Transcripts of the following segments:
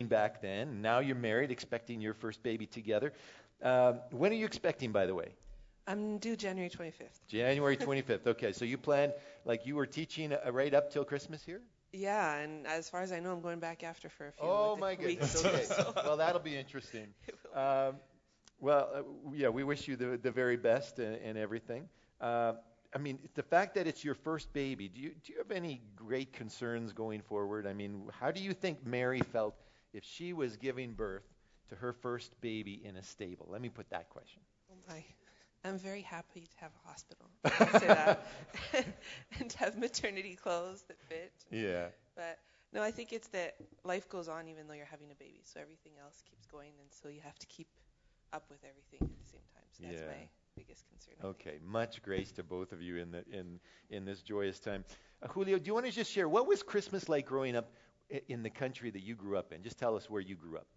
back then. Now you're married, expecting your first baby together. When are you expecting, by the way? I'm due January 25th. January 25th. Okay, so you planned, like you were teaching right up till Christmas here? Yeah, and as far as I know, I'm going back after for a few Oh my weeks. goodness. Okay. Well, that'll be interesting. Yeah, we wish you the very best and everything. I mean, the fact that it's your first baby, do you have any great concerns going forward? I mean, how do you think Mary felt if she was giving birth to her first baby in a stable? Let me put that question. Oh my. I'm very happy to have a hospital. I'll say that. And to have maternity clothes that fit. Yeah. But no, I think it's that life goes on even though you're having a baby. So everything else keeps going, and so you have to keep up with everything at the same time. So that's my biggest concern. Okay. Much grace to both of you in this joyous time. Julio, do you want to just share what was Christmas like growing up in the country that you grew up in? Just tell us where you grew up.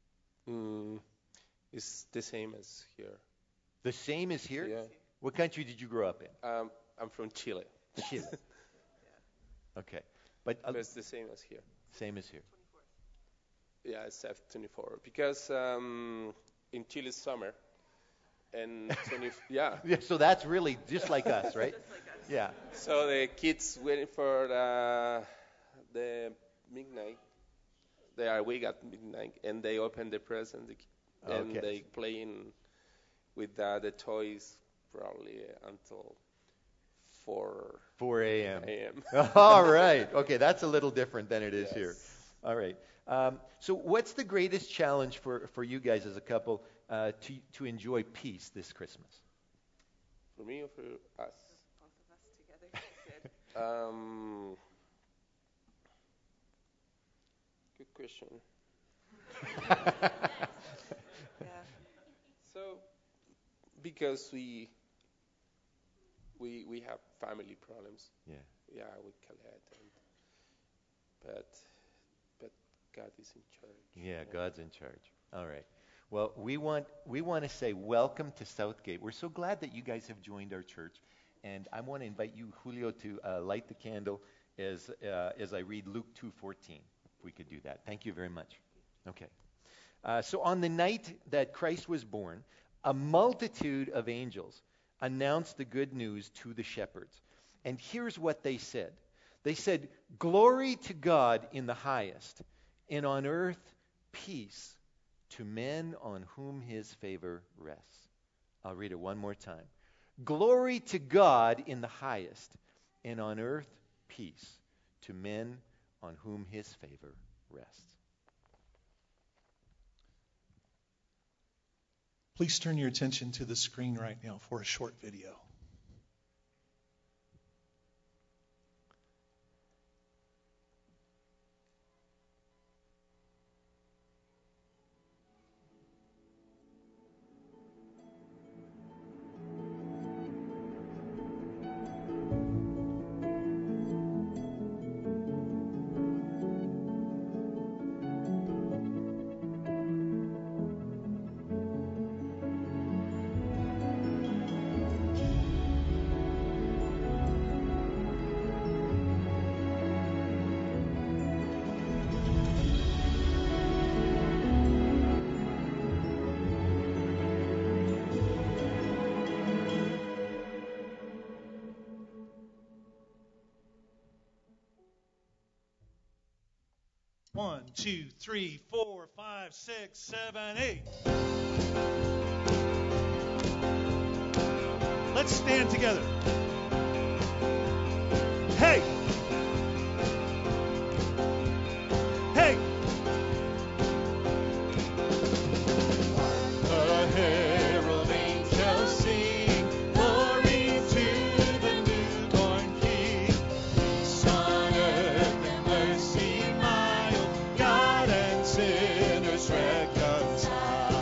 It's the same as here. The same as here? Yeah. What country did you grow up in? I'm from Chile. Chile. Okay. But it's the same as here. Same as here. Yeah, it's F24. Because in Chile it's summer. And yeah. So that's really just like us, right? Just like us. Yeah. So the kids waiting for the midnight. They are awake at midnight, and they open the present, and they playing with the toys probably until 4 a.m. a.m. All right. Okay, that's a little different than it is Yes. here. All right. So what's the greatest challenge for you guys as a couple to enjoy peace this Christmas? For me or for us? Both of us together. Good. Good question. Yeah. So, because we have family problems. Yeah. Yeah, with Khaled, but God is in charge. Yeah, God's in charge. All right. Well, we want to say welcome to Southgate. We're so glad that you guys have joined our church, and I want to invite you, Julio, to light the candle as I read Luke 2:14. If we could do that, thank you very much. Okay. So on the night that Christ was born, a multitude of angels announced the good news to the shepherds. And here's what they said. They said, "Glory to God in the highest, and on earth peace to men on whom his favor rests." I'll read it one more time. "Glory to God in the highest, and on earth peace to men on whom his favor rests." Please turn your attention to the screen right now for a short video. One, two, three, 4, 5, 6, 7, 8. Let's stand together. Hey! Hey! The herald angels sing, glory to the newborn King. Peace on earth and mercy mild, God and sinners reconciled.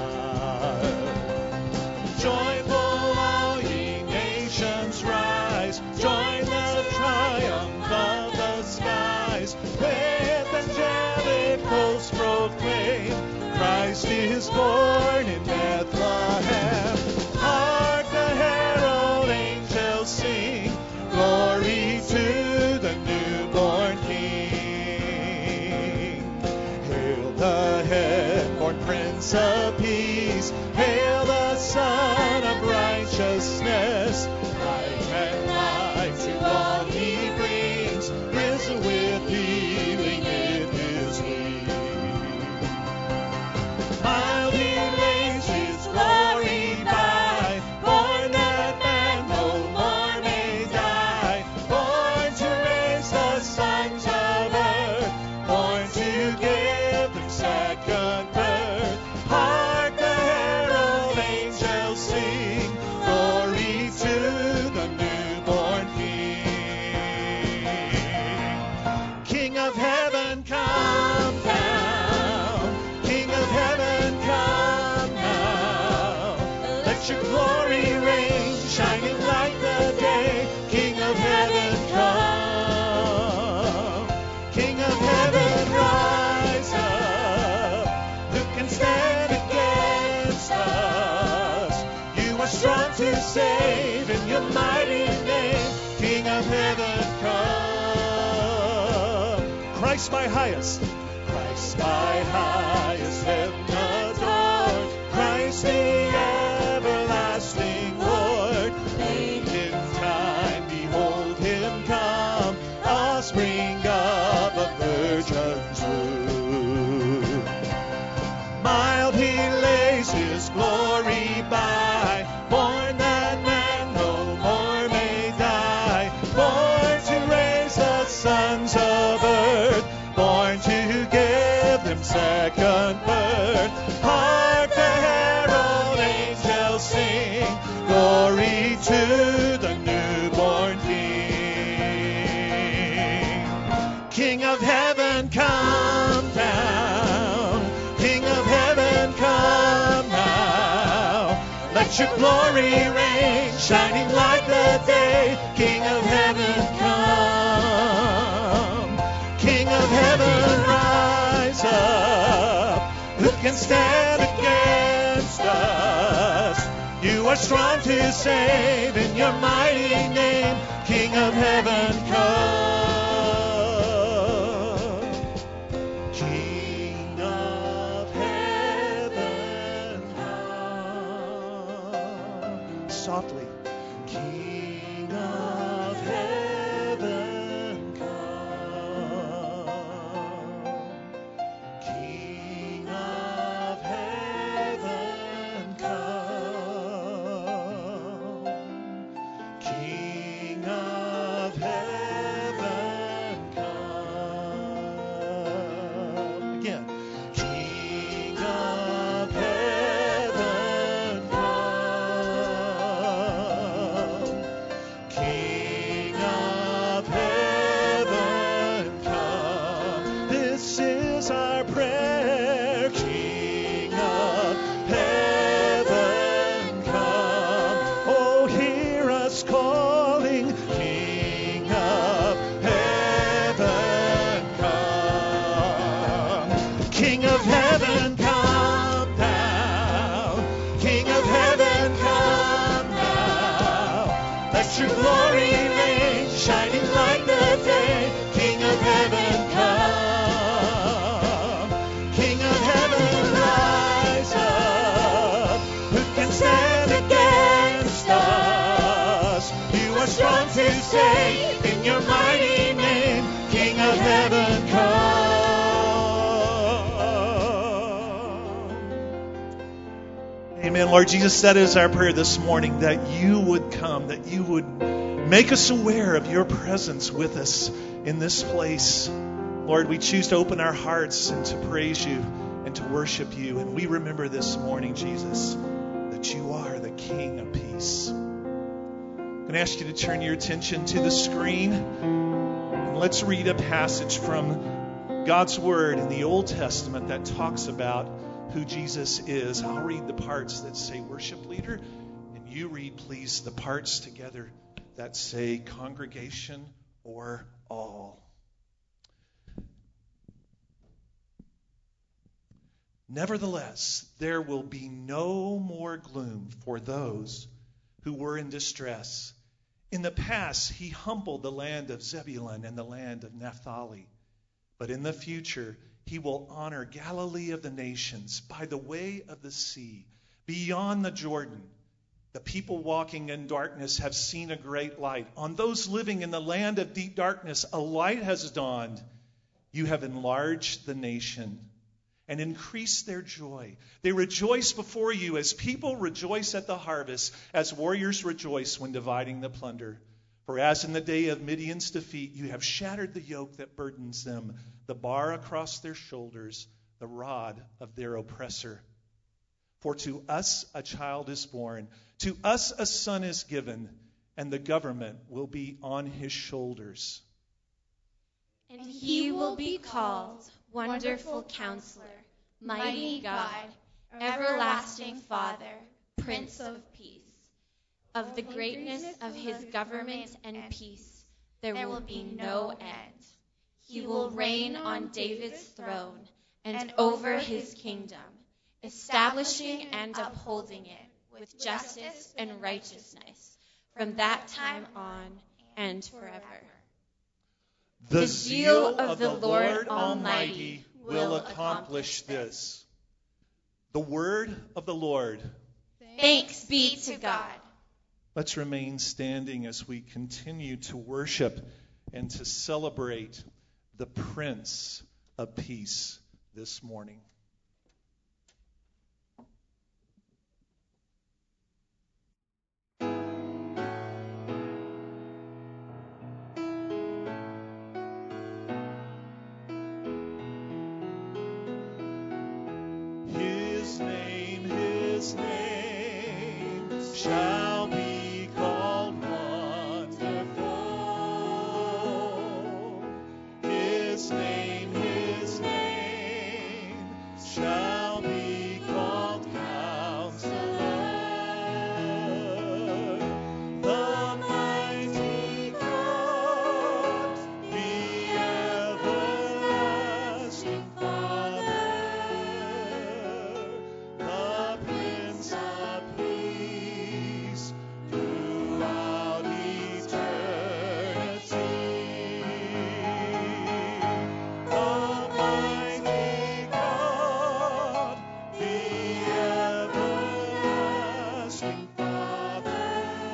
Joyful all ye nations rise, join the triumph of the skies. With angelic hosts proclaim, Christ is born in Bethlehem. Hark the herald angels sing, glory to the newborn King. Hail the ahead, born Prince of Peace. Hail the Son of Righteousness. Life and life to all he brings, risen with healing in his wings. Mild he lays his glory by, born that man no more may die, born to raise the sons of earth, born to give them second birth. Hark the herald angels sing, glory to the newborn King. King of heaven, come down. King of heaven, come now. Let your glory reign, shining like the day. King of heaven, come. King of heaven, rise up. Who can stand against us? You are strong to save in your mighty name. King of heaven, come. Christ my highest. Christ my highest, heaven adored. Christ the everlasting Lord. Late in time, behold him come, offspring of a virgin's womb. Mild he lays his glory by, born that man no more may die, born to raise the sons of earth, born to give them second birth. Hark the herald angels sing, glory to the newborn King. King of heaven, come down. King of heaven, come now. Let your glory reign, shining like the day. King of heaven, come. King of heaven, rise up. Who can stand against us? You are strong to save in your mighty name. King of heaven, come. King of heaven, come. Softly. King of heaven, come. King of heaven, come. King of heaven, come. Again. King of heaven, come. King of heaven, come. This is our prayer. King of heaven, come. Oh, hear us calling. King of heaven, come. King of heaven, come down. King of heaven, come now. Let your glory reign, shining like the day. King of heaven, come. King of heaven, rise up. Who can stand against us? You are strong to save in your mighty name. King of heaven, come. Amen. Lord Jesus, that is our prayer this morning, that you would come, that you would make us aware of your presence with us in this place. Lord, we choose to open our hearts and to praise you and to worship you. And we remember this morning, Jesus, that you are the King of peace. I'm going to ask you to turn your attention to the screen. And let's read a passage from God's Word in the Old Testament that talks about who Jesus is. I'll read the parts that say worship leader, and you read, please, the parts together that say congregation or all. Nevertheless, there will be no more gloom for those who were in distress. In the past, he humbled the land of Zebulun and the land of Naphtali. But in the future, He will honor Galilee of the nations by the way of the sea, beyond the Jordan. The people walking in darkness have seen a great light. On those living in the land of deep darkness, a light has dawned. You have enlarged the nation and increased their joy. They rejoice before you as people rejoice at the harvest, as warriors rejoice when dividing the plunder. For as in the day of Midian's defeat, you have shattered the yoke that burdens them, the bar across their shoulders, the rod of their oppressor. For to us a child is born, to us a son is given, and the government will be on his shoulders. And he will be called Wonderful Counselor, Mighty God, Everlasting Father, Prince of Peace. Of the greatness of his government and peace, there will be no end. He will reign on David's throne and over his kingdom, establishing and upholding it with justice and righteousness from that time on and forever. The zeal of the Lord Almighty will accomplish this. The word of the Lord. Thanks be to God. Let's remain standing as we continue to worship and to celebrate the Prince of Peace this morning. His name shall be called Wonderful. His name shall be called Counselor. The mighty God, the everlasting Father, the Prince of Peace, throughout eternity. The mighty God, the everlasting Father,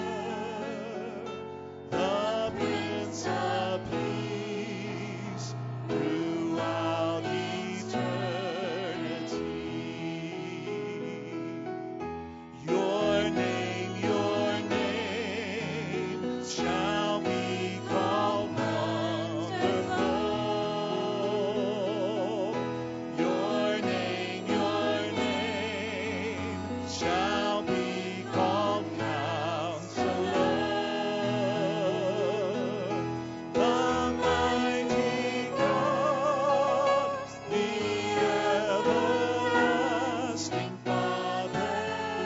the Prince of Peace, throughout eternity. Your name shall be called Wonderful. Your name shall be called Counselor. The mighty God, the everlasting Father,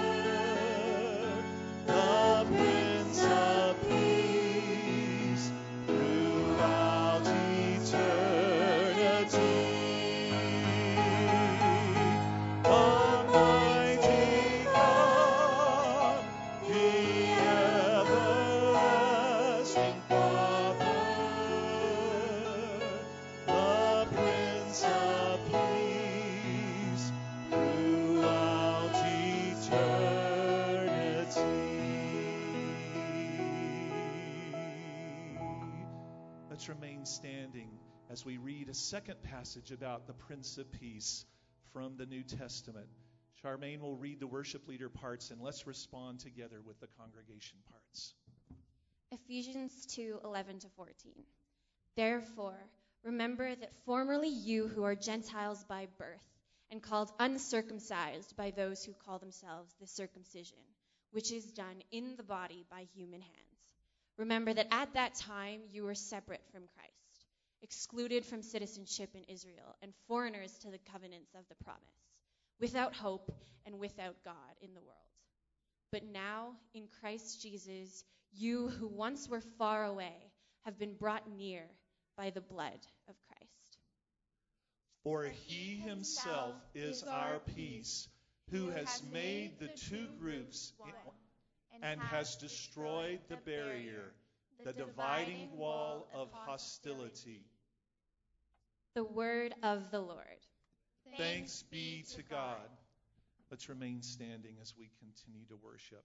the Prince of Peace, throughout eternity. Almighty God, the everlasting Father, the Prince of Peace, throughout eternity. Let's remain standing as we read a second passage about the Prince of Peace from the New Testament. Charmaine will read the worship leader parts, and let's respond together with the congregation parts. Ephesians 2:11-14. Therefore, remember that formerly you who are Gentiles by birth and called uncircumcised by those who call themselves the circumcision, which is done in the body by human hands. Remember that at that time you were separate from Christ, excluded from citizenship in Israel, and foreigners to the covenants of the promise, without hope and without God in the world. But now, in Christ Jesus, you who once were far away have been brought near by the blood of Christ. For he himself is our peace, who has made the two groups and has destroyed the barrier, the dividing wall of hostility. The word of the Lord. Thanks be to God. Let's remain standing as we continue to worship.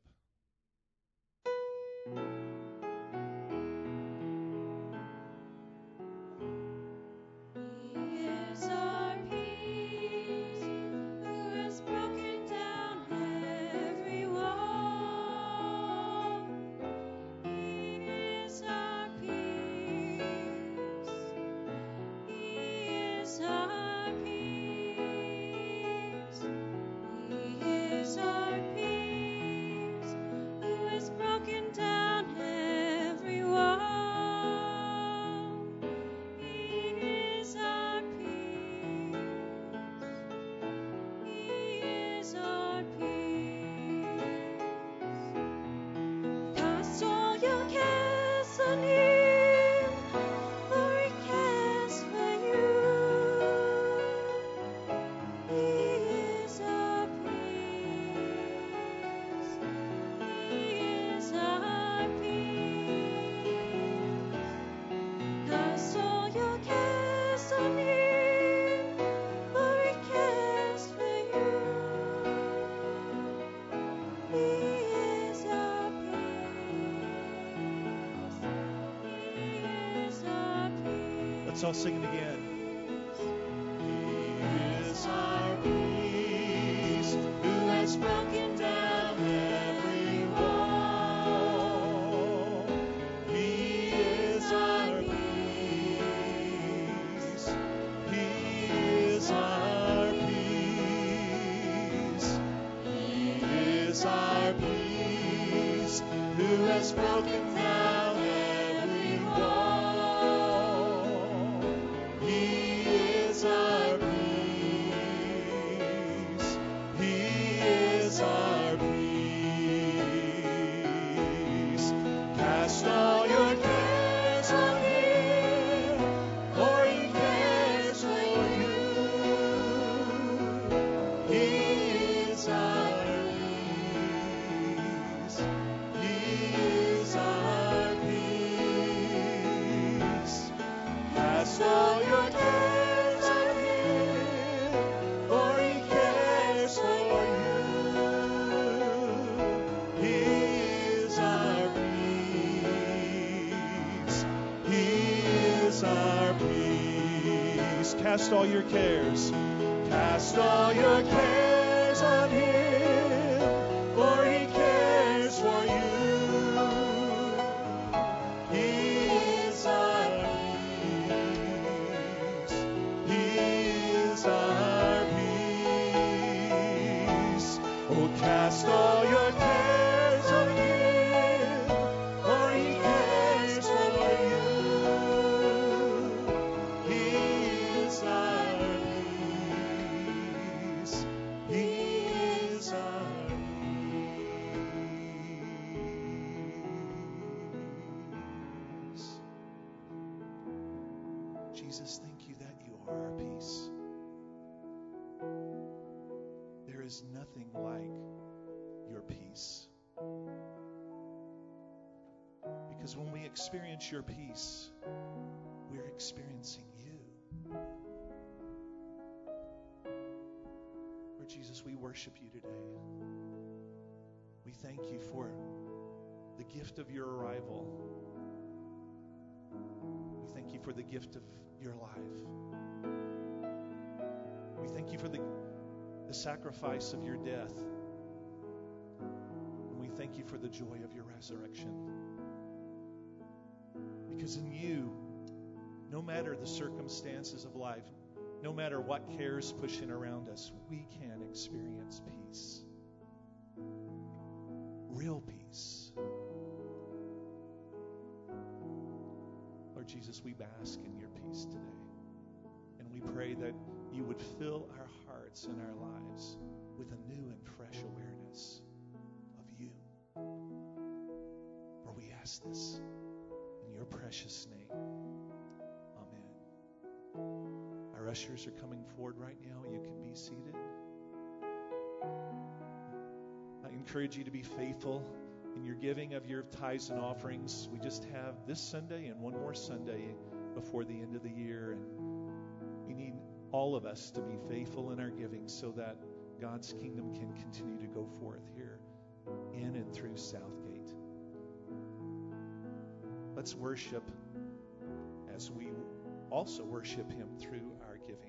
Let's all sing it again. He is our peace, who has broken down every wall. He is our peace. He is our peace. He is our peace, who has broken down every wall. Cast all your cares. Cast all your cares on Him, for He cares for you. He is our peace. He is our peace. Oh, cast all your cares on Him, for He cares for you. Jesus, thank you that you are our peace. There is nothing like your peace. Because when we experience your peace, we're experiencing you. Lord Jesus, we worship you today. We thank you for the gift of your arrival. We thank you for the gift of your life. We thank you for the sacrifice of your death. And we thank you for the joy of your resurrection. Because in you, no matter the circumstances of life, no matter what cares push in around us, we can experience peace. Real peace. Lord Jesus, we bask in your peace today. And we pray that you would fill our hearts and our lives with a new and fresh awareness of you. For we ask this in your precious name. Amen. Our ushers are coming forward right now. You can be seated. I encourage you to be faithful in your giving of your tithes and offerings. We just have this Sunday and one more Sunday before the end of the year. And we all of us to be faithful in our giving so that God's kingdom can continue to go forth here in and through Southgate. Let's worship as we also worship Him through our giving.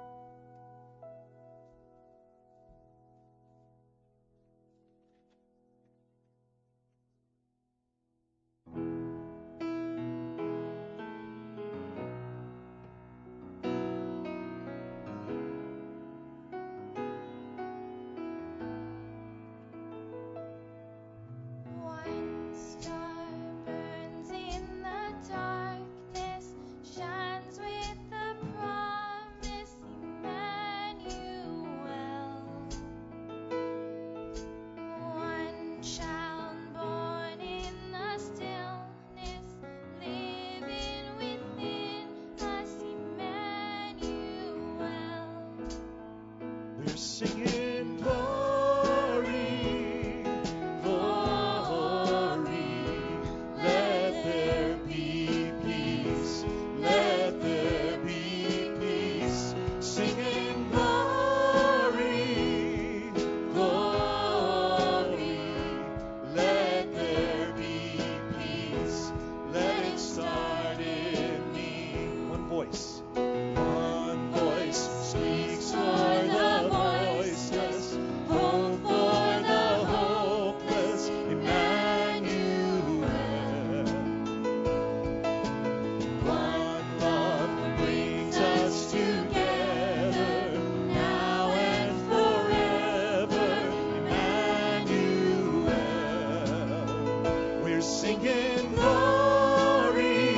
Singing glory, glory, let there be peace, let there be peace. Singing glory, glory, let there be peace. Let it start in me. One voice. One voice speaks for the voiceless, hope for the hopeless, Emmanuel. One love brings us together, now and forever, Emmanuel. We're singing glory,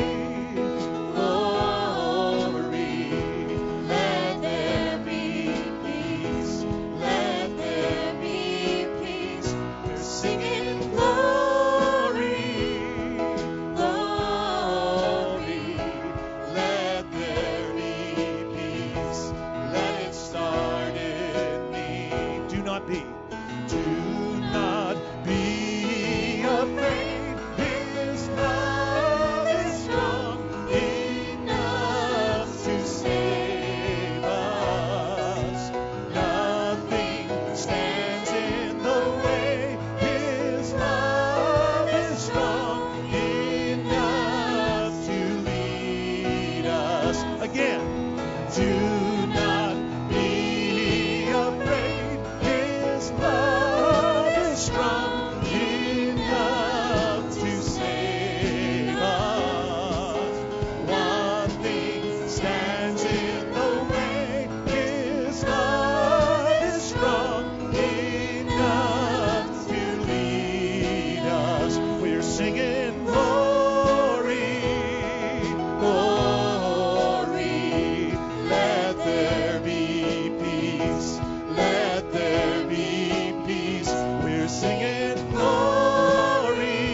glory, let there be peace, let there be peace. We're singing glory, glory, let there be peace. Let it start in me. Do not be afraid. His love is strong enough to save us. Nothing stands in the way. His love is strong enough to lead us. Again, do not be afraid. His love is strong enough to save us. One thing stands in the way. His love is strong enough to lead us. We're singing glory, glory, let there be peace, let there be peace. We're singing glory,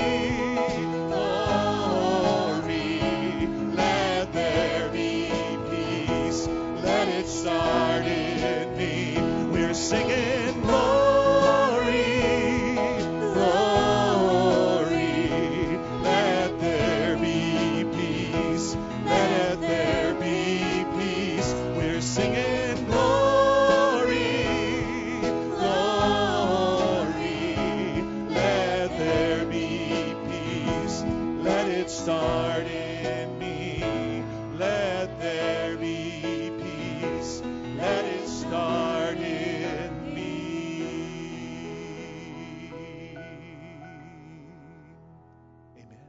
glory, let there be peace. Let it start in me. We're singing glory, glory, let there be peace, let there be peace. We're singing glory, glory, let there be peace. Let it start in me. Let there be peace. Let it start in me. Amen.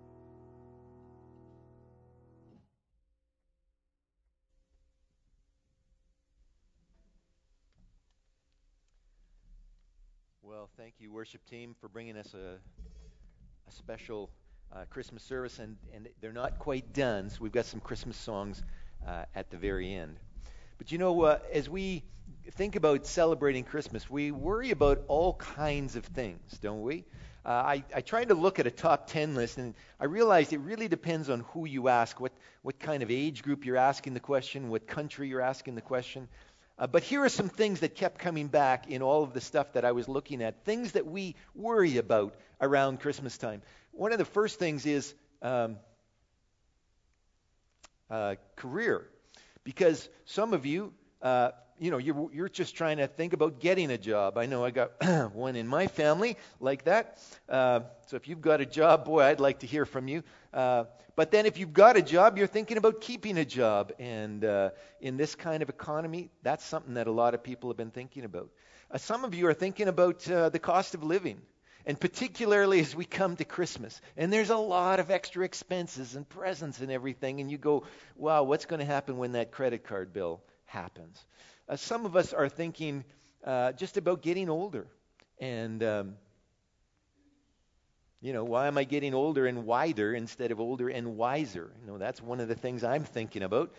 Well, thank you, worship team, for bringing us a special Christmas service, and they're not quite done, so we've got some Christmas songs at the very end. But you know, as we think about celebrating Christmas, we worry about all kinds of things, don't we? I tried to look at a top 10 list, and I realized it really depends on who you ask, what kind of age group you're asking the question, what country you're asking the question. But here are some things that kept coming back in all of the stuff that I was looking at, things that we worry about around Christmas time. One of the first things is career. Because some of you, you're just trying to think about getting a job. I know I got one in my family like that. So if you've got a job, boy, I'd like to hear from you. But then if you've got a job, you're thinking about keeping a job. And in this kind of economy, that's something that a lot of people have been thinking about. Some of you are thinking about the cost of living. And particularly as we come to Christmas. And there's a lot of extra expenses and presents and everything. And you go, wow, what's going to happen when that credit card bill happens? Some of us are thinking just about getting older. And, why am I getting older and wider instead of older and wiser? That's one of the things I'm thinking about.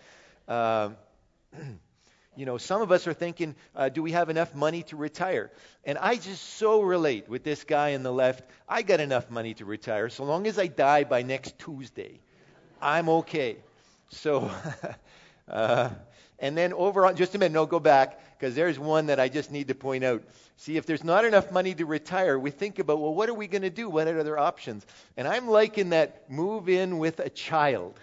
Some of us are thinking, do we have enough money to retire? And I just so relate with this guy on the left. I got enough money to retire. So long as I die by next Tuesday, I'm okay. So, and then over on, just a minute, no, go back, because there's one that I just need to point out. See, if there's not enough money to retire, we think about, well, what are we going to do? What are other options? And I'm liking that move in with a child.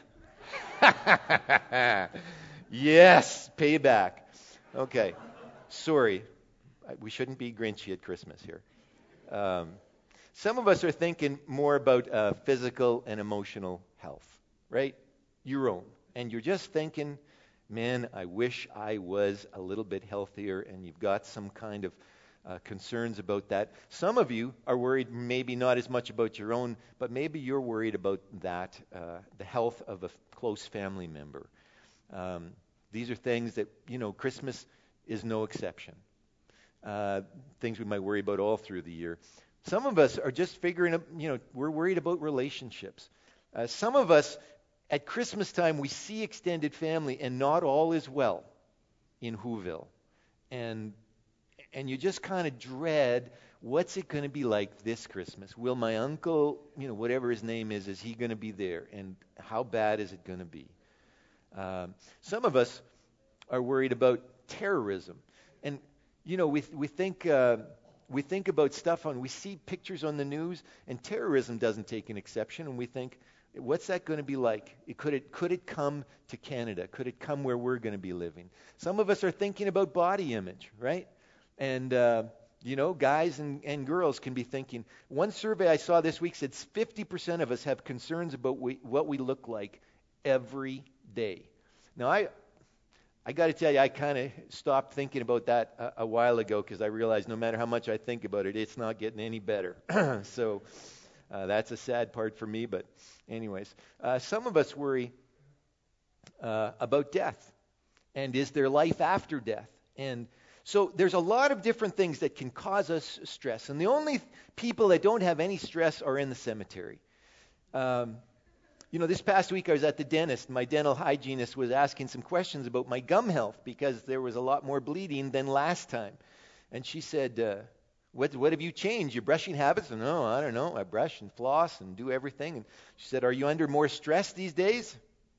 Yes, payback. Okay, sorry. We shouldn't be Grinchy at Christmas here. Some of us are thinking more about physical and emotional health, right? Your own. And you're just thinking, man, I wish I was a little bit healthier, and you've got some kind of concerns about that. Some of you are worried maybe not as much about your own, but maybe you're worried about that, the health of a close family member. These are things that, Christmas is no exception. Things we might worry about all through the year. Some of us are just figuring out, we're worried about relationships. Some of us, at Christmas time, we see extended family and not all is well in Whoville. And you just kind of dread, what's it going to be like this Christmas? Will my uncle, whatever his name is he going to be there? And how bad is it going to be? Some of us are worried about terrorism, and we think about stuff we see pictures on the news, and terrorism doesn't take an exception, and we think, what's that going to be like? Could it come to Canada? Could it come where we're going to be living? Some of us are thinking about body image, right? And guys and girls can be thinking. One survey I saw this week said 50% of us have concerns about what we look like every day. Now, I got to tell you, I kind of stopped thinking about that a while ago, because I realized no matter how much I think about it, it's not getting any better. So that's a sad part for me. But anyways, some of us worry about death. And is there life after death? And so there's a lot of different things that can cause us stress. And the only people that don't have any stress are in the cemetery. This past week I was at the dentist. My dental hygienist was asking some questions about my gum health, because there was a lot more bleeding than last time. And she said, what have you changed? Your brushing habits? And, no, I don't know. I brush and floss and do everything. And she said, are you under more stress these days?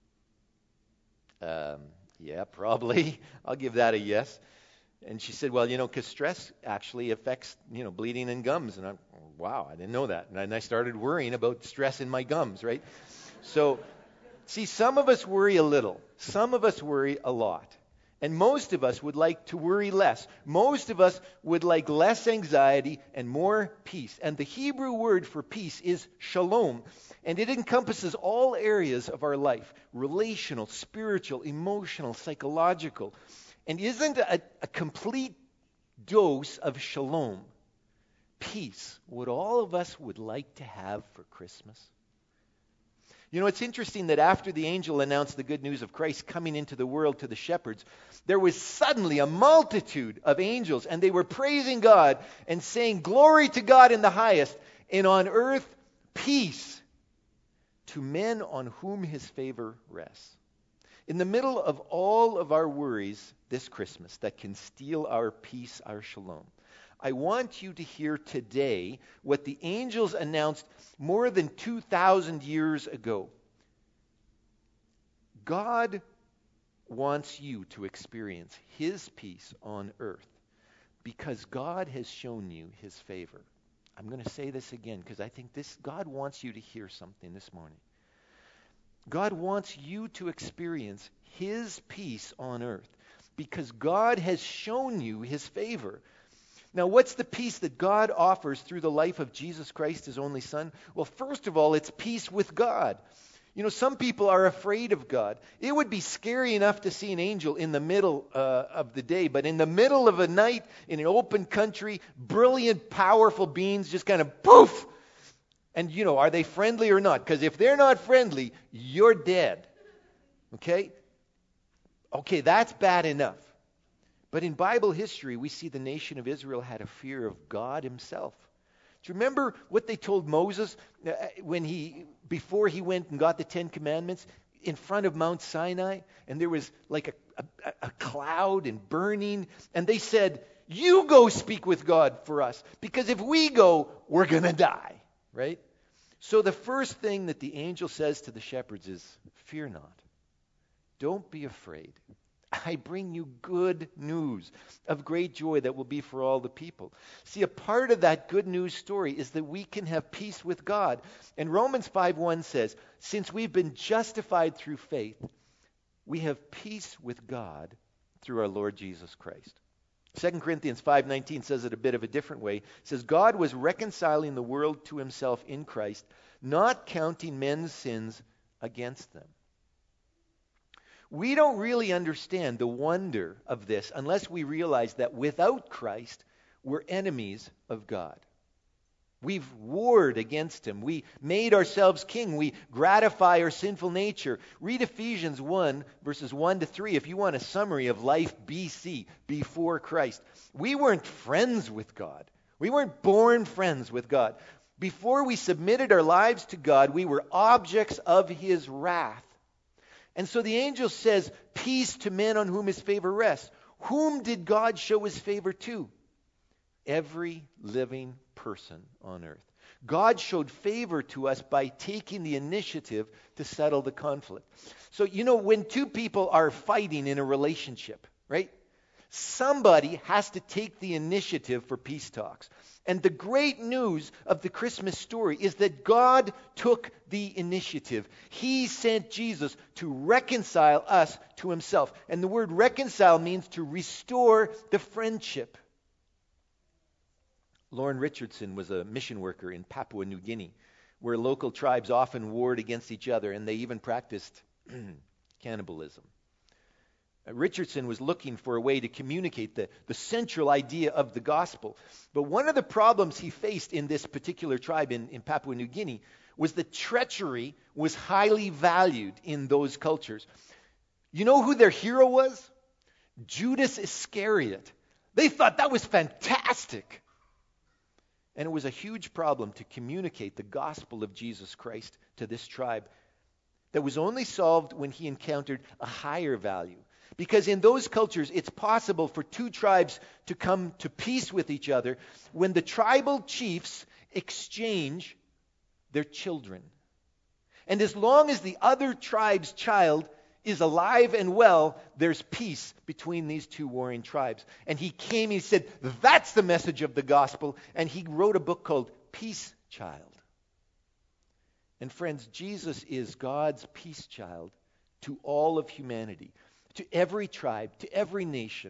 Yeah, probably. I'll give that a yes. And she said, well, because stress actually affects, bleeding in gums. And wow, I didn't know that. And I started worrying about stress in my gums, right? So, see, some of us worry a little. Some of us worry a lot. And most of us would like to worry less. Most of us would like less anxiety and more peace. And the Hebrew word for peace is shalom. And it encompasses all areas of our life: relational, spiritual, emotional, psychological. And isn't a complete dose of shalom, peace, what all of us would like to have for Christmas? It's interesting that after the angel announced the good news of Christ coming into the world to the shepherds, there was suddenly a multitude of angels, and they were praising God and saying, glory to God in the highest, and on earth peace to men on whom his favor rests. In the middle of all of our worries this Christmas that can steal our peace, our shalom, I want you to hear today what the angels announced more than 2,000 years ago. God wants you to experience his peace on earth because God has shown you his favor. I'm going to say this again because I think God wants you to hear something this morning. God wants you to experience his peace on earth because God has shown you his favor. Now, what's the peace that God offers through the life of Jesus Christ, his only Son? Well, first of all, it's peace with God. You know, some people are afraid of God. It would be scary enough to see an angel in the middle of the day, but in the middle of a night, in an open country, brilliant, powerful beings just kind of poof! And, you know, are they friendly or not? Because if they're not friendly, you're dead. Okay? Okay, that's bad enough. But in Bible history, we see the nation of Israel had a fear of God himself. Do you remember what they told Moses before he went and got the Ten Commandments in front of Mount Sinai? And there was like a cloud and burning. And they said, you go speak with God for us. Because if we go, we're going to die. Right? So the first thing that the angel says to the shepherds is, fear not. Don't be afraid. I bring you good news of great joy that will be for all the people. See, a part of that good news story is that we can have peace with God. And Romans 5:1 says, since we've been justified through faith, we have peace with God through our Lord Jesus Christ. 2 Corinthians 5:19 says it a bit of a different way. It says, God was reconciling the world to himself in Christ, not counting men's sins against them. We don't really understand the wonder of this unless we realize that without Christ, we're enemies of God. We've warred against him. We made ourselves king. We gratify our sinful nature. Read Ephesians 1, verses 1 to 3, if you want a summary of life BC, before Christ. We weren't friends with God. We weren't born friends with God. Before we submitted our lives to God, we were objects of his wrath. And so the angel says, peace to men on whom his favor rests. Whom did God show his favor to? Every living person on earth. God showed favor to us by taking the initiative to settle the conflict. So, you know, when two people are fighting in a relationship, right? Somebody has to take the initiative for peace talks. And the great news of the Christmas story is that God took the initiative. He sent Jesus to reconcile us to himself. And the word reconcile means to restore the friendship. Lauren Richardson was a mission worker in Papua New Guinea, where local tribes often warred against each other, and they even practiced cannibalism. Richardson was looking for a way to communicate the central idea of the gospel. But one of the problems he faced in this particular tribe in Papua New Guinea was that treachery was highly valued in those cultures. You know who their hero was? Judas Iscariot. They thought that was fantastic. And it was a huge problem to communicate the gospel of Jesus Christ to this tribe that was only solved when he encountered a higher value. Because in those cultures, it's possible for two tribes to come to peace with each other when the tribal chiefs exchange their children. And as long as the other tribe's child is alive and well, there's peace between these two warring tribes. And he came, he said, that's the message of the gospel. And he wrote a book called Peace Child. And friends, Jesus is God's peace child to all of humanity, to every tribe, to every nation.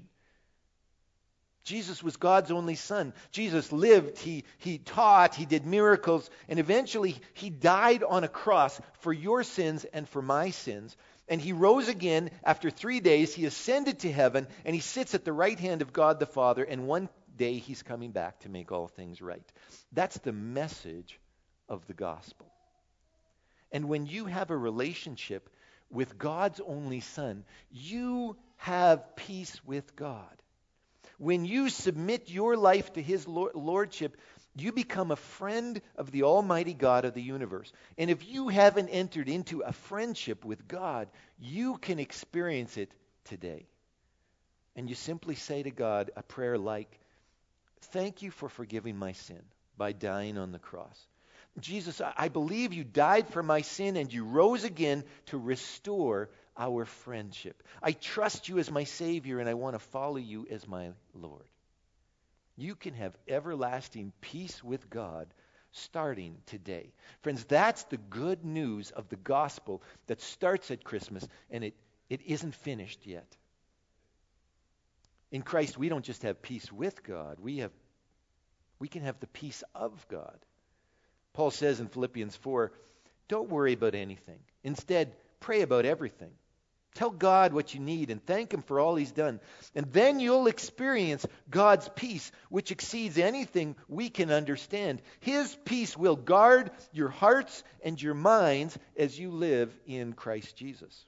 Jesus was God's only Son. Jesus lived, he taught, he did miracles, and eventually he died on a cross for your sins and for my sins. And he rose again after 3 days. He ascended to heaven, and he sits at the right hand of God the Father, and one day he's coming back to make all things right. That's the message of the gospel. And when you have a relationship with God's only Son, you have peace with God. When you submit your life to his lordship, you become a friend of the Almighty God of the universe. And if you haven't entered into a friendship with God, you can experience it today. And you simply say to God a prayer like, thank you for forgiving my sin by dying on the cross. Jesus, I believe you died for my sin and you rose again to restore our friendship. I trust you as my Savior and I want to follow you as my Lord. You can have everlasting peace with God starting today. Friends, that's the good news of the gospel that starts at Christmas and it It isn't finished yet. In Christ, we don't just have peace with God. We can have the peace of God. Paul says in Philippians 4, don't worry about anything. Instead, pray about everything. Tell God what you need and thank Him for all He's done. And then you'll experience God's peace, which exceeds anything we can understand. His peace will guard your hearts and your minds as you live in Christ Jesus.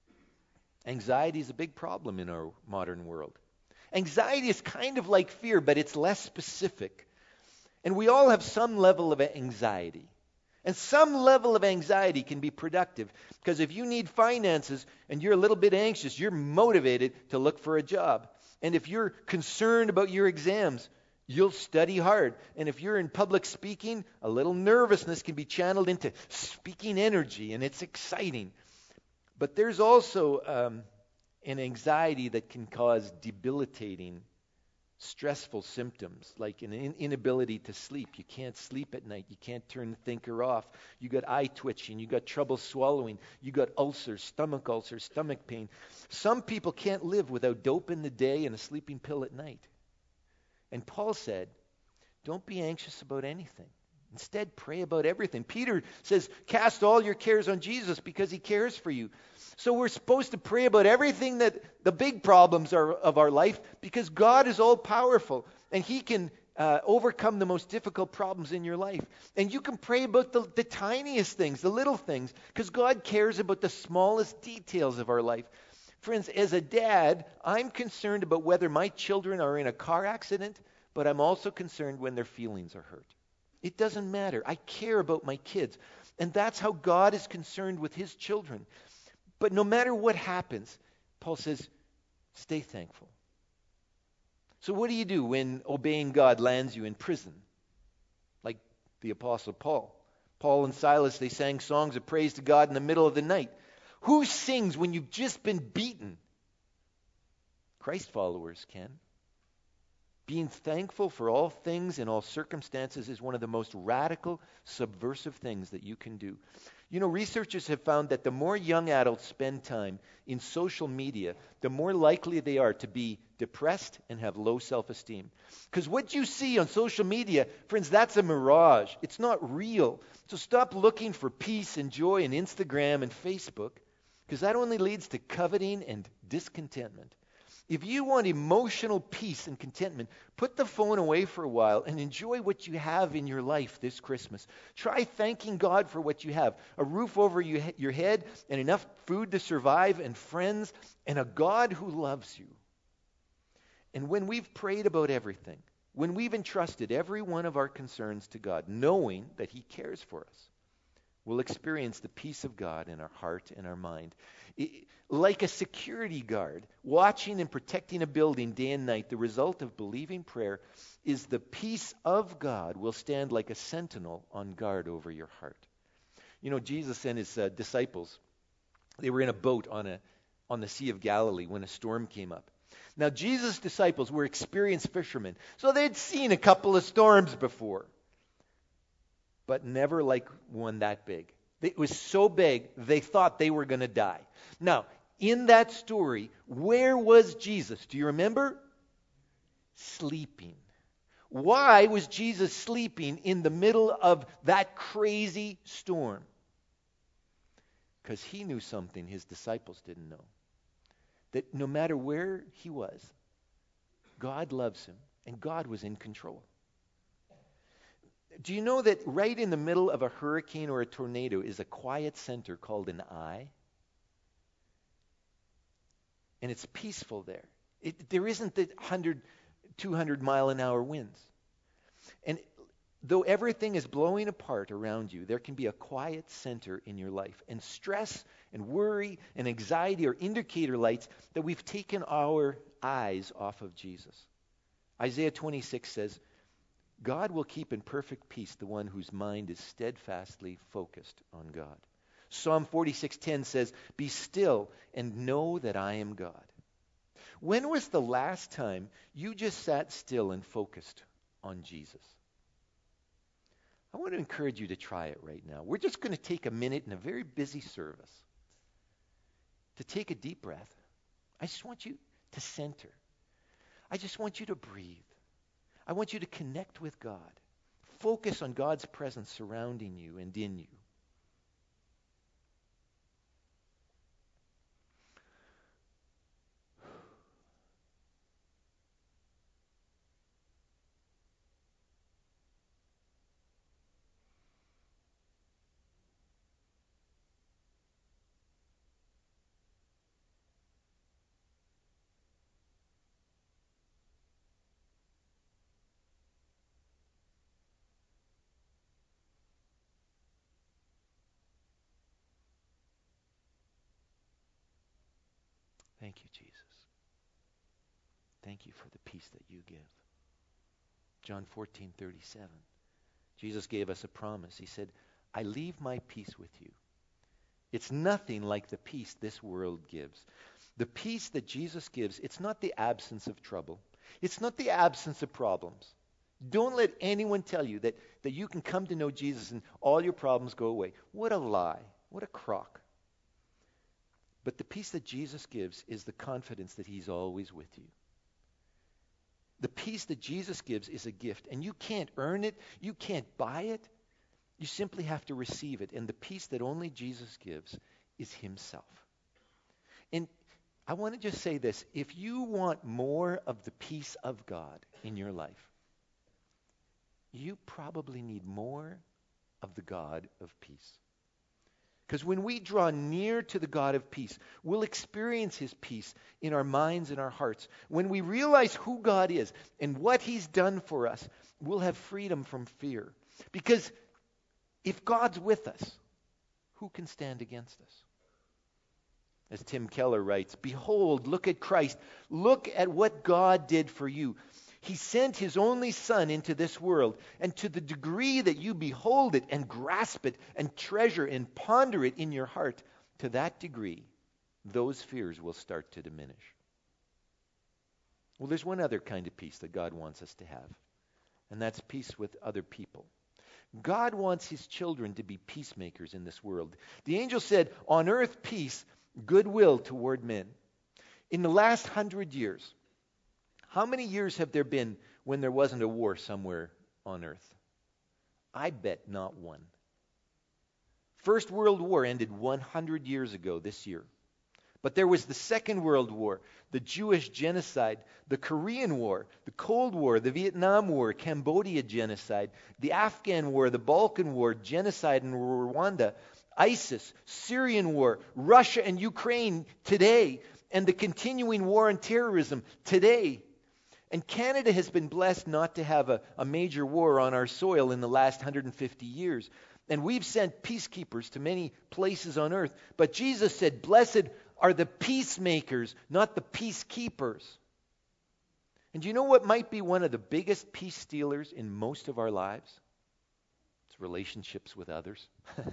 Anxiety is a big problem in our modern world. Anxiety is kind of like fear, but it's less specific. And we all have some level of anxiety. And some level of anxiety can be productive, because if you need finances and you're a little bit anxious, you're motivated to look for a job. And if you're concerned about your exams, you'll study hard. And if you're in public speaking, a little nervousness can be channeled into speaking energy, and it's exciting. But there's also an anxiety that can cause debilitating, stressful symptoms, like an inability to sleep. You can't sleep at night. You can't turn the thinker off. You got eye twitching. You got trouble swallowing. You got ulcers, stomach pain. Some people can't live without dope in the day and a sleeping pill at night. And Paul said, don't be anxious about anything. Instead, pray about everything. Peter says, cast all your cares on Jesus because He cares for you. So we're supposed to pray about everything that the big problems are of our life, because God is all powerful and He can overcome the most difficult problems in your life. And you can pray about the tiniest things, the little things, because God cares about the smallest details of our life. Friends, as a dad, I'm concerned about whether my children are in a car accident, but I'm also concerned when their feelings are hurt. It doesn't matter. I care about my kids. And that's how God is concerned with His children. But no matter what happens, Paul says, stay thankful. So what do you do when obeying God lands you in prison? Like the Apostle Paul. Paul and Silas, they sang songs of praise to God in the middle of the night. Who sings when you've just been beaten? Christ followers can. Being thankful for all things in all circumstances is one of the most radical, subversive things that you can do. You know, researchers have found that the more young adults spend time in social media, the more likely they are to be depressed and have low self-esteem. Because what you see on social media, friends, that's a mirage. It's not real. So stop looking for peace and joy in Instagram and Facebook, because that only leads to coveting and discontentment. If you want emotional peace and contentment, put the phone away for a while and enjoy what you have in your life this Christmas. Try thanking God for what you have. A roof over your head and enough food to survive and friends and a God who loves you. And when we've prayed about everything, when we've entrusted every one of our concerns to God, knowing that He cares for us, we'll experience the peace of God in our heart and our mind. Like a security guard watching and protecting a building day and night, the result of believing prayer is the peace of God will stand like a sentinel on guard over your heart. You know, Jesus and His disciples, they were in a boat on the Sea of Galilee when a storm came up. Now, Jesus' disciples were experienced fishermen, so they'd seen a couple of storms before, but never like one that big. It was so big, they thought they were going to die. Now, in that story, where was Jesus? Do you remember? Sleeping. Why was Jesus sleeping in the middle of that crazy storm? Because He knew something His disciples didn't know. That no matter where He was, God loves Him, and God was in control. Do you know that right in the middle of a hurricane or a tornado is a quiet center called an eye? And it's peaceful there. There isn't the 100, 200 mile an hour winds. And though everything is blowing apart around you, there can be a quiet center in your life. And stress and worry and anxiety are indicator lights that we've taken our eyes off of Jesus. Isaiah 26 says, God will keep in perfect peace the one whose mind is steadfastly focused on God. Psalm 46:10 says, be still and know that I am God. When was the last time you just sat still and focused on Jesus? I want to encourage you to try it right now. We're just going to take a minute in a very busy service to take a deep breath. I just want you to center. I just want you to breathe. I want you to connect with God. Focus on God's presence surrounding you and in you. Thank you, Jesus. Thank you for the peace that you give. John 14:37. Jesus gave us a promise. He said, I leave my peace with you. It's nothing like the peace this world gives. The peace that Jesus gives, it's not the absence of trouble. It's not the absence of problems. Don't let anyone tell you that you can come to know Jesus and all your problems go away. What a lie. What a crock. But the peace that Jesus gives is the confidence that he's always with you. The peace that Jesus gives is a gift, and you can't earn it. You can't buy it. You simply have to receive it. And the peace that only Jesus gives is himself. And I want to just say this. If you want more of the peace of God in your life, you probably need more of the God of peace. Because when we draw near to the God of peace, we'll experience his peace in our minds and our hearts. When we realize who God is and what he's done for us, we'll have freedom from fear. Because if God's with us, who can stand against us? As Tim Keller writes, behold, look at Christ. Look at what God did for you. He sent his only Son into this world, and to the degree that you behold it and grasp it and treasure and ponder it in your heart, to that degree, those fears will start to diminish. Well, there's one other kind of peace that God wants us to have, and that's peace with other people. God wants his children to be peacemakers in this world. The angel said, on earth peace, goodwill toward men. In the last 100 years, how many years have there been when there wasn't a war somewhere on earth? I bet not one. First World War ended 100 years ago this year. But there was the Second World War, the Jewish genocide, the Korean War, the Cold War, the Vietnam War, Cambodia genocide, the Afghan War, the Balkan War, genocide in Rwanda, ISIS, Syrian War, Russia and Ukraine today, and the continuing war on terrorism today. And Canada has been blessed not to have a major war on our soil in the last 150 years. And we've sent peacekeepers to many places on earth. But Jesus said, blessed are the peacemakers, not the peacekeepers. And do you know what might be one of the biggest peace stealers in most of our lives? It's relationships with others.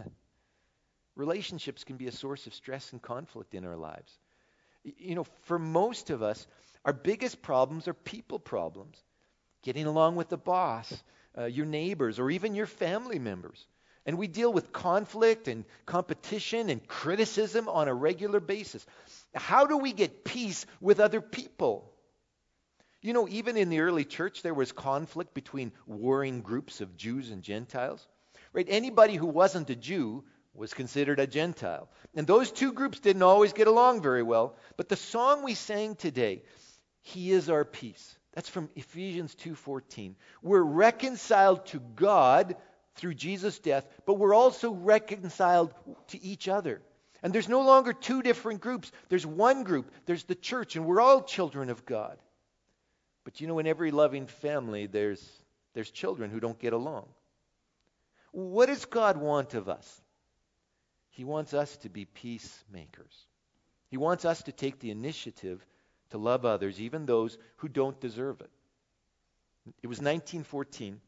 Relationships can be a source of stress and conflict in our lives. You know, for most of us, our biggest problems are people problems. Getting along with the boss, your neighbors, or even your family members. And we deal with conflict and competition and criticism on a regular basis. How do we get peace with other people? You know, even in the early church, there was conflict between warring groups of Jews and Gentiles. Right? Anybody who wasn't a Jew was considered a Gentile. And those two groups didn't always get along very well. But the song we sang today, He is our peace. That's from Ephesians 2:14. We're reconciled to God through Jesus' death, but we're also reconciled to each other. And there's no longer two different groups. There's one group. There's the church, and we're all children of God. But you know, in every loving family, there's children who don't get along. What does God want of us? He wants us to be peacemakers. He wants us to take the initiative to love others, even those who don't deserve it. It was 1914.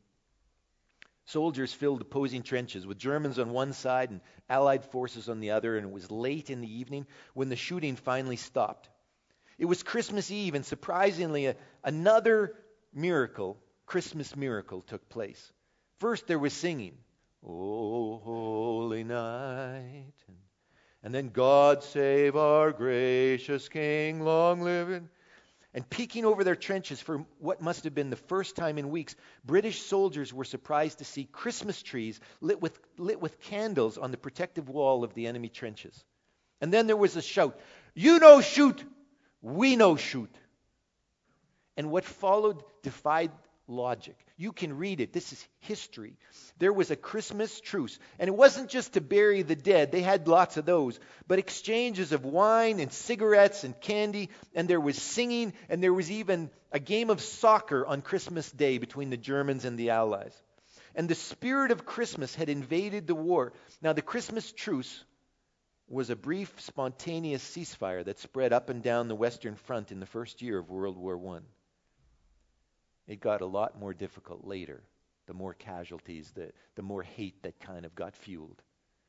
Soldiers filled opposing trenches with Germans on one side and Allied forces on the other, and it was late in the evening when the shooting finally stopped. It was Christmas Eve, and surprisingly, another miracle, Christmas miracle, took place. First, there was singing, "O holy night," And then God save our gracious King, long live. And peeking over their trenches for what must have been the first time in weeks, British soldiers were surprised to see Christmas trees lit with candles on the protective wall of the enemy trenches. And then there was a shout, "You no shoot, we no shoot." And what followed defied logic. You can read it. This is history. There was a Christmas truce. And it wasn't just to bury the dead. They had lots of those. But exchanges of wine and cigarettes and candy. And there was singing. And there was even a game of soccer on Christmas Day between the Germans and the Allies. And the spirit of Christmas had invaded the war. Now, the Christmas truce was a brief, spontaneous ceasefire that spread up and down the Western Front in the first year of World War I. It got a lot more difficult later. The more casualties, the more hate that kind of got fueled.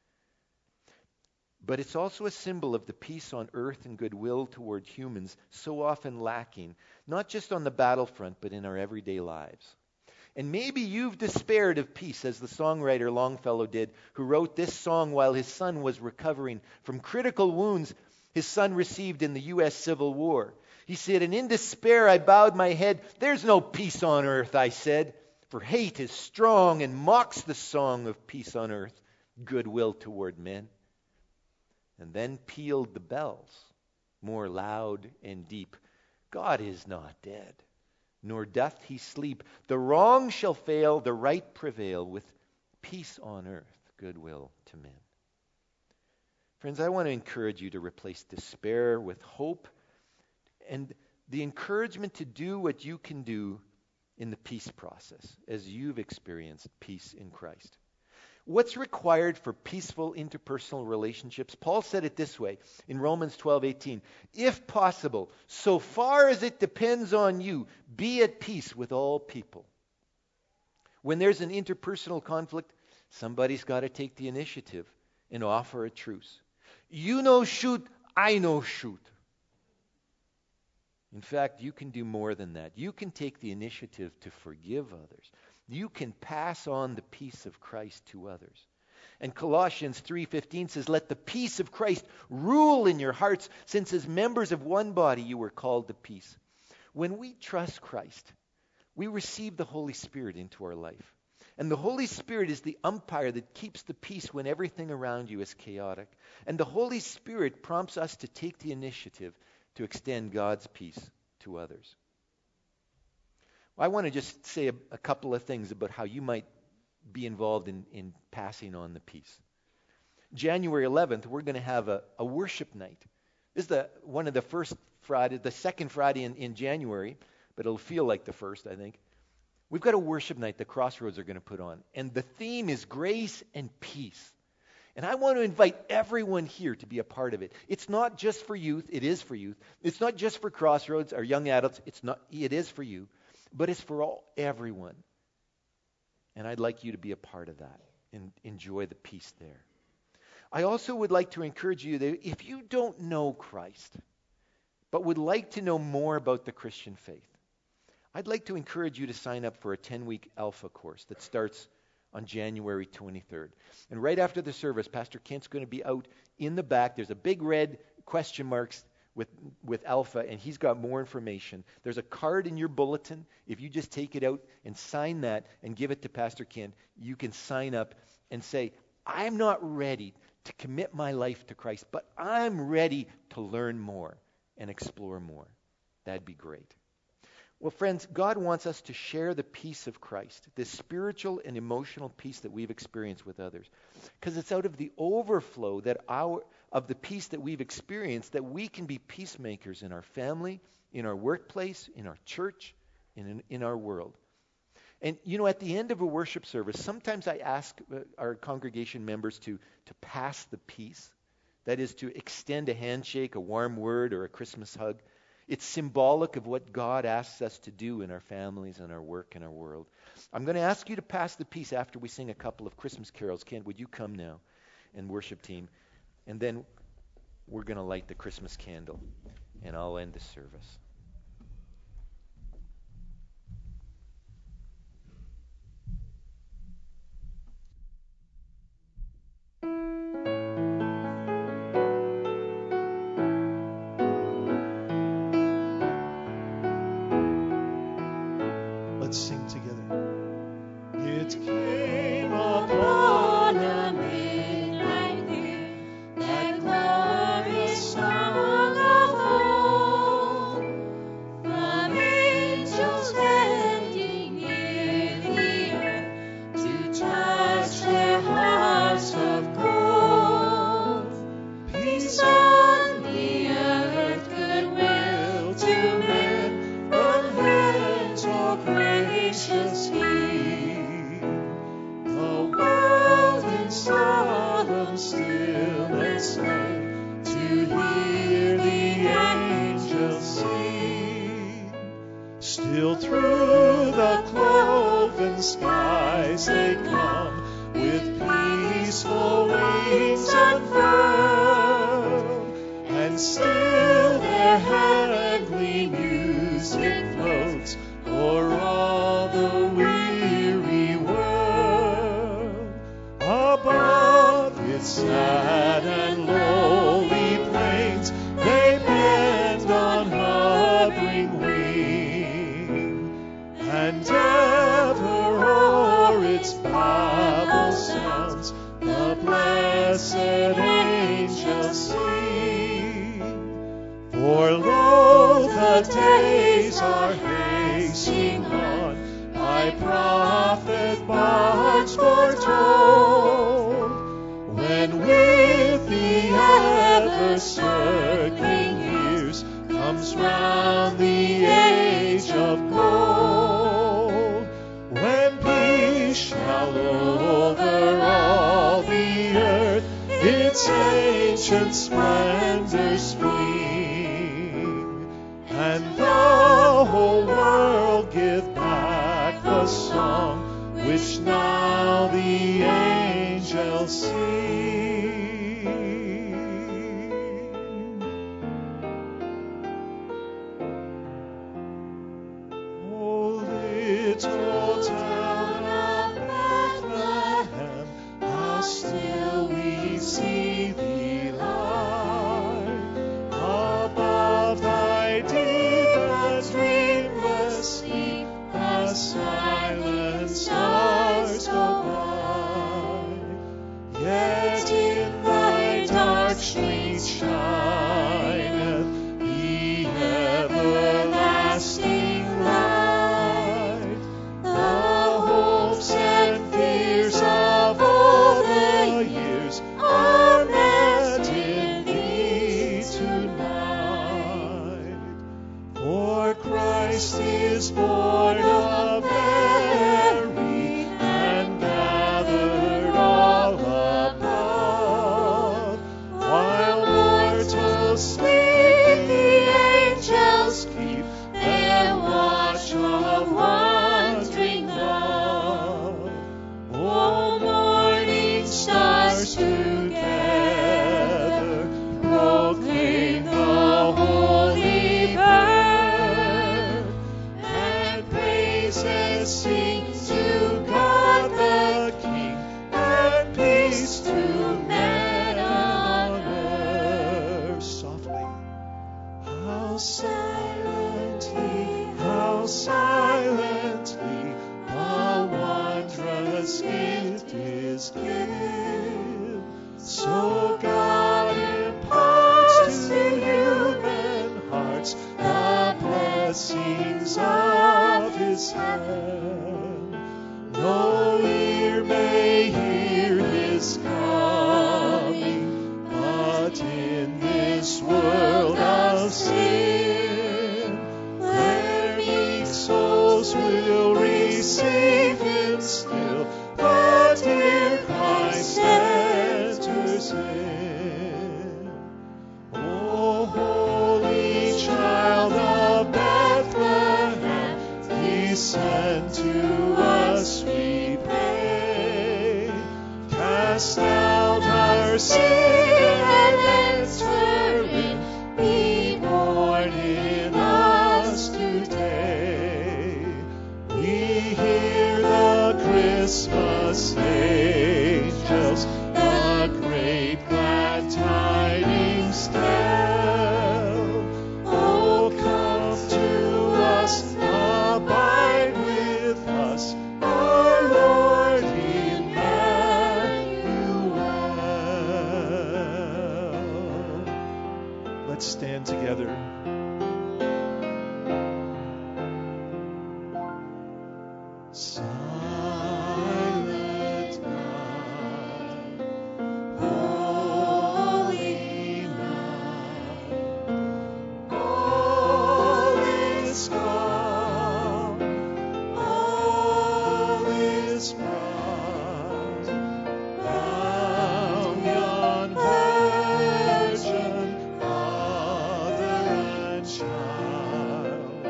But it's also a symbol of the peace on earth and goodwill toward humans so often lacking, not just on the battlefront, but in our everyday lives. And maybe you've despaired of peace, as the songwriter Longfellow did, who wrote this song while his son was recovering from critical wounds his son received in the U.S. Civil War. He said, "And in despair I bowed my head. There's no peace on earth," I said, "for hate is strong and mocks the song of peace on earth, goodwill toward men." And then pealed the bells, more loud and deep. God is not dead, nor doth he sleep. The wrong shall fail, the right prevail, with peace on earth, goodwill to men. Friends, I want to encourage you to replace despair with hope and the encouragement to do what you can do in the peace process as you've experienced peace in Christ. What's required for peaceful interpersonal relationships? Paul said it this way in Romans 12:18. If possible, so far as it depends on you, be at peace with all people. When there's an interpersonal conflict, somebody's got to take the initiative and offer a truce. You no shoot, I no shoot. In fact, you can do more than that. You can take the initiative to forgive others. You can pass on the peace of Christ to others. And Colossians 3:15 says, "Let the peace of Christ rule in your hearts, since as members of one body you were called to peace." When we trust Christ, we receive the Holy Spirit into our life. And the Holy Spirit is the umpire that keeps the peace when everything around you is chaotic. And the Holy Spirit prompts us to take the initiative to extend God's peace to others. I want to just say a couple of things about how you might be involved in passing on the peace. January 11th, we're going to have a worship night. This is one of the first Friday, the second Friday in January, but it'll feel like the first, I think. We've got a worship night that Crossroads are going to put on, and the theme is grace and peace. And I want to invite everyone here to be a part of it. It's not just for youth. It is for youth. It's not just for Crossroads or young adults. It is for you. But it's for everyone. And I'd like you to be a part of that and enjoy the peace there. I also would like to encourage you that if you don't know Christ, but would like to know more about the Christian faith, I'd like to encourage you to sign up for a 10-week Alpha course that starts on January 23rd. And right after the service, Pastor Kent's going to be out in the back. There's a big red question marks with Alpha, and he's got more information. There's a card in your bulletin. If you just take it out and sign that and give it to Pastor Kent, you can sign up and say, "I'm not ready to commit my life to Christ, but I'm ready to learn more and explore more." That'd be great. Well, friends, God wants us to share the peace of Christ, this spiritual and emotional peace that we've experienced with others. Because it's out of the overflow of the peace that we've experienced that we can be peacemakers in our family, in our workplace, in our church, in our world. And, at the end of a worship service, sometimes I ask our congregation members to pass the peace. That is, to extend a handshake, a warm word, or a Christmas hug. It's symbolic of what God asks us to do in our families and our work and our world. I'm going to ask you to pass the peace after we sing a couple of Christmas carols. Ken, would you come now, and worship team? And then we're going to light the Christmas candle, and I'll end the service. came upon a midnight near, that glorious song of old, from angels bending near the earth to touch their hearts of gold. Peace on the earth, goodwill to men, from gentle, gracious He. The world in solemn stillness lay, to hear the angels sing. Still through the cloven skies they come, with peaceful wings unfurled, and still their heavenly music floats o'er all the weary world. Above its sad and lowly plains they bend on hovering wing, and ever o'er its Babel sounds the blessed angels sing. For lo, the days are hasting on, by prophet bards foretold, when with the ever-circling years comes round the age of gold, when peace shall over all the earth its ancient splendor spring, and the whole world give back the song which now the angels sing. Oh, little town of Bethlehem, how still we see thee lie, above thy deep and dreamless sleep, the silent stars go by. Yet in thy dark streets shineth the everlasting light. The hopes and fears of all the years are met in thee tonight. For Christ is born of Mary, and gathered all above. While mortals sleep, the angels keep their watch of wandering love. O morning stars together, proclaim the holy birth, and praises sing to God the King, and peace to men on earth. Softly, how silently the wondrous gift is given. So God imparts to human hearts the blessings of His hand. No ear may hear His coming, but in this world of sin, where meek souls will receive Him still, the dear Christ enters in. O holy child of Bethlehem, descend to us, we pray. Cast out our sin and enter in. Be born in us today. We hear the Christmas angels, the great glad tidings tell. Oh, come to us, abide with us, our Lord Silent night, holy night, all is calm, all is bright, round yon virgin, mother and child,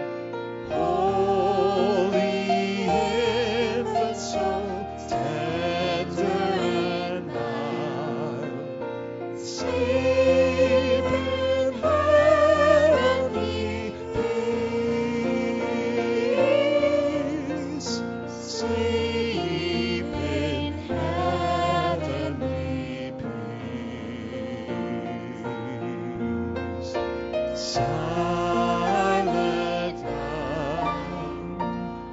holy infant, so tender and mild, sleep in heavenly peace, sleep in heavenly peace. Silent night,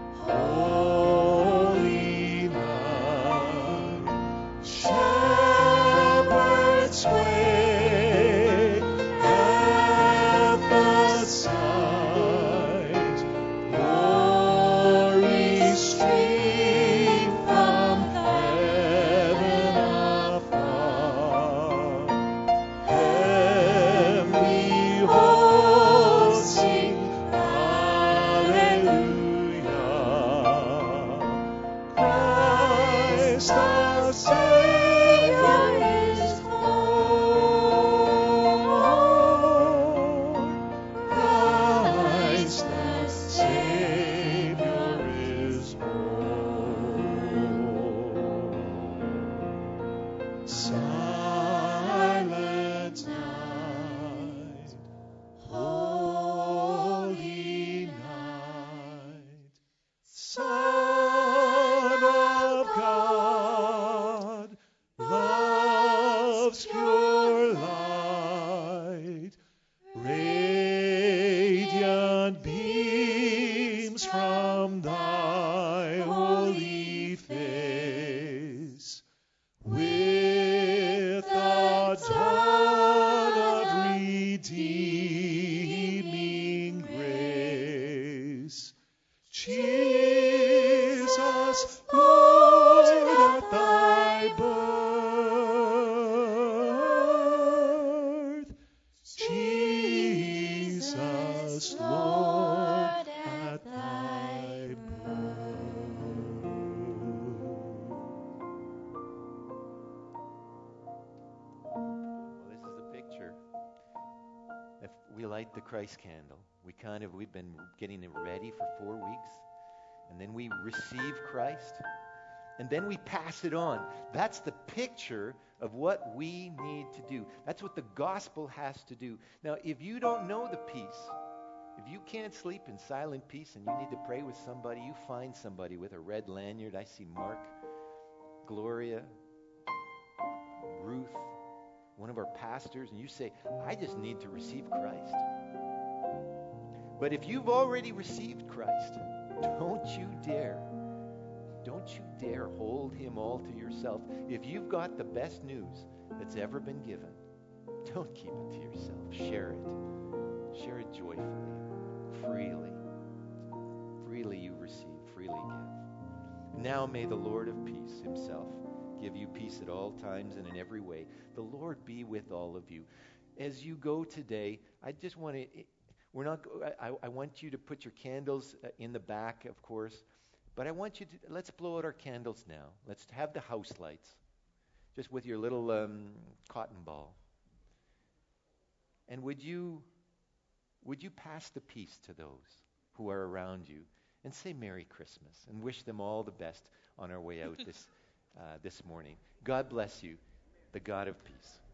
holy night, shepherds wake at the sight, glory stream from heaven afar, heavenly hosts sing hallelujah. Christ our Savior is born. Christ the Savior is born. Silent night, holy night, Son of God, love's pure light, radiant beams from thy holy face, with the dawn of redeeming grace. Jesus, Lord, at thy birth. Jesus, Lord, at thy birth. Well, this is a picture. If we light the Christ candle, we've been getting it ready for 4 weeks, and then we receive Christ, and then we pass it on. That's the picture of what we need to do. That's what the gospel has to do. Now, if you don't know the peace, if you can't sleep in silent peace and you need to pray with somebody, you find somebody with a red lanyard. I see Mark, Gloria, Ruth, one of our pastors, and you say, I just need to receive Christ. But if you've already received Christ, don't you dare hold him all to yourself. If you've got the best news that's ever been given, don't keep it to yourself. Share it. Share it joyfully, freely. Freely you receive, freely give. Now may the Lord of peace himself give you peace at all times and in every way. The Lord be with all of you. As you go today, I just want to, I want you to put your candles in the back, of course, but I want you to, let's blow out our candles now. Let's have the house lights, just with your little cotton ball. And would you pass the peace to those who are around you and say Merry Christmas and wish them all the best on our way out this morning. God bless you, the God of peace.